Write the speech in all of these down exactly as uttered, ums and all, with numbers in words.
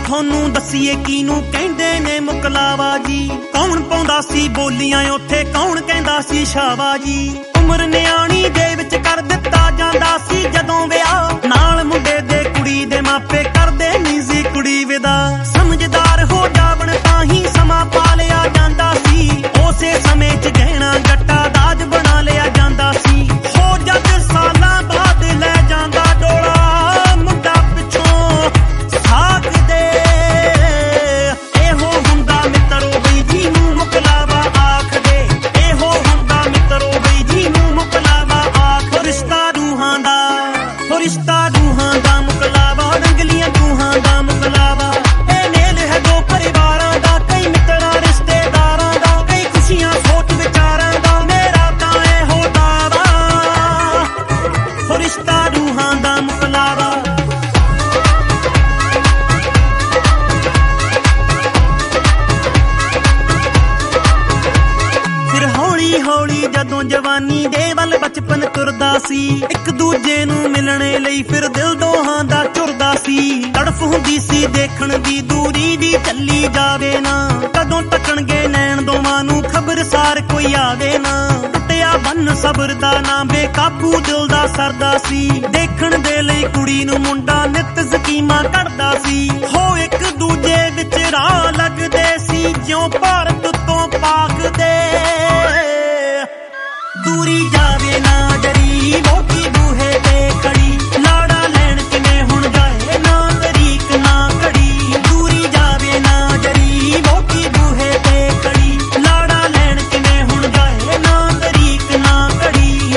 ਤੁਹਾਨੂੰ ਦੱਸੀਏ ਕਿਨੂੰ ਕਹਿੰਦੇ ਨੇ ਮੁਕਲਾਵਾ ਜੀ। ਕੌਣ ਪਾਉਂਦਾ ਸੀ ਬੋਲੀਆਂ ਉੱਥੇ, ਕੌਣ ਕਹਿੰਦਾ ਸੀ ਸ਼ਾਵਾ ਜੀ। ਉਮਰ ਨਿਆਣੀ ਦੇ ਵਿੱਚ ਕਰ ਦਿੱਤਾ ਜਾਂਦਾ ਸੀ ਜਦੋਂ ਵਿਆਹ, ਨਾਲ ਮੁੰਡੇ ਦੇ ਕੁੜੀ ਦੇ ਮਾਪੇ ਕਰਦੇ ਨੀ ਸੀ ਕੁੜੀ ਵਿਦਾ। ਸਮਝਦਾਰ ਹੋ ਜਾਵਣ ਤਾਂ ਹੀ ਸਮਾਂ ਪਾ ਲਿਆ ਜਾਂਦਾ ਸੀ, ਉਸੇ ਸਮੇਂ ਚ ਗਹਿਣਾ ਗੱਟਾ ਦਾਜ ਬਣਾ ਲਿਆ ਜਾਂਦਾ ਸੀ। ਹੋ ਜਦ ਸਾਲਾਂ ਬਾਅਦ ਲੈ ਜਾਂਦਾ ਡੋਲਾ ਮੁੰਡਾ ਪਿੱਛੋਂ ਸਾਕ ਦੇ, ਇਹੋ ਹੁੰਦਾ ਮਿੱਤਰੋ ਬਈ ਜੀ ਨੂੰ ਮੁਕਲਾਵਾ ਆਖਦੇ, ਇਹੋ ਹੁੰਦਾ ਮਿੱਤਰੋ ਬਈ ਜੀ ਨੂੰ ਮੁਕਲਾਵਾ ਆਖ। ਰਿਸ਼ਤਾ ਰੂਹਾਂ ਦਾ, ਹੋ ਰਿਸ਼ਤਾ ਰੂਹਾਂ ਦਾ ਮੁਕਲਾਵਾ, ਰੰਗਲੀਆਂ ਰੂਹਾਂ ਦਾ ਮੁਕਲਾਵਾ। ਇਹ ਮੇਲ ਹੈ ਦੋ ਪਰਿਵਾਰਾਂ ਦਾ, ਕਈ ਮਿੱਤਰਾਂ ਰਿਸ਼ਤੇਦਾਰਾਂ ਦਾ, ਕਈ ਖੁਸ਼ੀਆਂ ਸੋਚ ਵਿਚਾਰਾਂ ਦਾ, ਮੇਰਾ ਤਾਂ ਇਹੋ ਦਾਵਾ, ਹੋ ਰਿਸ਼ਤਾ ਰੂਹਾਂ ਦਾ ਮੁਕਲਾਵਾ। ਫਿਰ ਹੌਲੀ ਹੌਲੀ ਜਦੋਂ ਜਵਾਨੀ ਦੇ ਵੱਲ ਬਚਪਨ ਤੁਰਦਾ ਸੀ, ਇੱਕ ਦੂਜੇ ਨੂੰ ਮਿਲਣੇ ਲਈ ਫਿਰ ਦਿਲ ਦੋਹਾਂ ਦਾ ਝੁਰਦਾ ਸੀ। ਤੜਫ ਹੁੰਦੀ ਸੀ ਦੇਖਣ ਦੀ ਦੂਰੀ ਦੀ ਚੱਲੀ ਜਾਵੇ ਨਾ, ਕਦੋਂ ਤੱਕਣਗੇ ਨੈਣ ਦੋਵਾਂ ਨੂੰ ਖਬਰਸਾਰ ਕੋਈ ਆਵੇ ਨਾ। ਟੁੱਟਿਆ ਬੰਨ ਸਬਰ ਦਾ ਨਾ, ਬੇਕਾਬੂ ਦਿਲ ਦਾ ਸਰਦਾ ਸੀ। ਦੇਖਣ ਦੇ ਲਈ ਕੁੜੀ ਨੂੰ ਮੁੰਡਾ ਨਿੱਤ ਸਕੀਮਾਂ ਕੱਢਦਾ ਸੀ। ਹੋ ਇੱਕ ਦੂਜੇ ਵਿੱਚ ਰਾਹ ਲੱਗਦੇ ਸੀ, ਜਿਉਂ ਭਾਰਤ ਤੋਂ ਪਾਕ ਦੇ। ਦੂਰੀ ਜਾਵੇ ਨਾ ਡਰੀ ਵੋਟੀ ਬੂਹੇ ਤੇ ਖੜੀ, ਲਾੜਾ ਲੈਣ ਕਿਵੇਂ ਹੁਣ ਜਾਏ ਨਾ ਤਰੀਕ ਨਾ ਘੜੀ। ਦੂਰੀ ਜਾਵੇ ਨਾ ਡਰੀ ਵੋਟੀ ਬੂਹੇ ਤੇ ਖੜੀ, ਲਾੜਾ ਲੈਣ ਕਿਵੇਂ ਹੁਣ ਜਾਏ ਨਾ ਤਰੀਕ ਨਾ ਘੜੀ।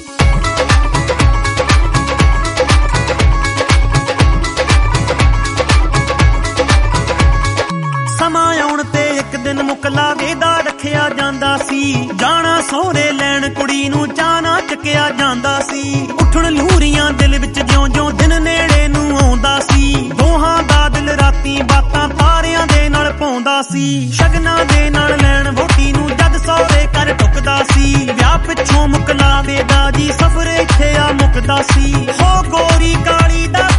ਸਮਾਂ ਆਉਣ ਤੇ ਇੱਕ ਦਿਨ ਮੁਕਲਾਵੇ ਦਾ ਰੱਖਿਆ ਜਾਂਦਾ ਸੀ, ਜਾਣਾ ਸਹੁਰੇ ਲੈਣ ਕੁੜੀ ਨੂੰ ਚਾਅ ਚੱਕਿਆ ਜਾਂਦਾ ਸੀ। ਉੱਠਣ ਲੂਰੀਆਂ ਦਿਲ ਵਿੱਚ ਜਿਉਂ ਜਿਉਂ ਦਿਨ ਨੇੜੇ ਨੂੰ ਆਉਂਦਾ ਸੀ, ਦੋਹਾਂ ਦਾ ਦਿਲ ਰਾਤੀ ਬਾਤਾਂ ਤਾਰਿਆਂ ਦੇ ਨਾਲ ਪਾਉਂਦਾ ਸੀ। ਸ਼ਗਨਾਂ ਦੇ ਨਾਲ ਲੈਣ ਵੋਟੀ ਨੂੰ ਜਦ ਸਹੁਰੇ ਘਰ ਟੁੱਕਦਾ ਸੀ, ਵਿਆਹ ਪਿੱਛੋਂ ਮੁਕਲਾਵੇ ਦਾ ਜੀ ਸਫ਼ਰ ਇੱਥੇ ਆ ਮੁੱਕਦਾ ਸੀ। ਹੋ ਗੋਰੀ ਕਾਲੀ ਦਾ